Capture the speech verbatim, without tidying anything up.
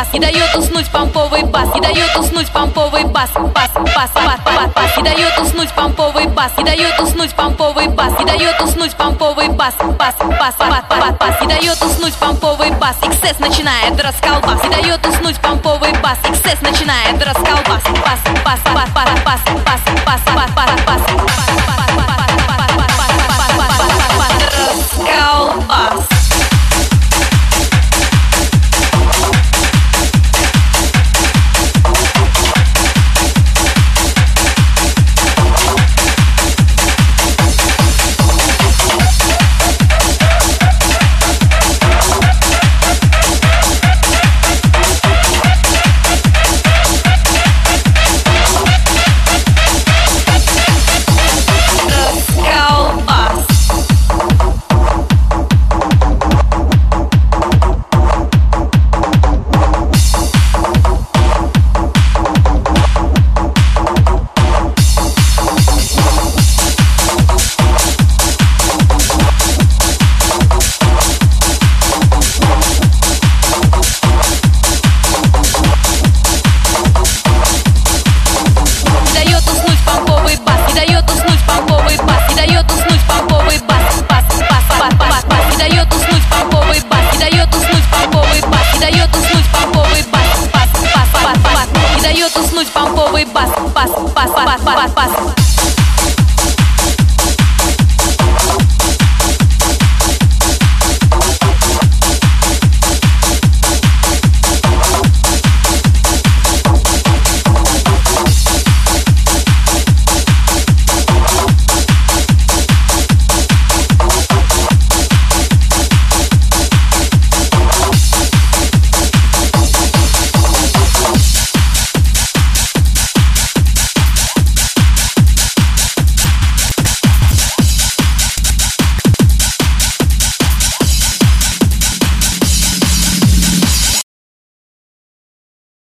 пас, не дает уснуть помповый бас, не дает уснуть помповый бас, пас, пас, пас, пас, пас, не дает уснуть помповый бас, не дает уснуть помповый бас, не дает уснуть помповый бас, пас, пас, пас, пас, пас, не дает уснуть помповый бас, икс эс начинает расколбас, не дает уснуть помповый бас, икс эс начинает расколбас, пас, пас, пас, пас, пас, пас, пас, пас, пас, пас, пас.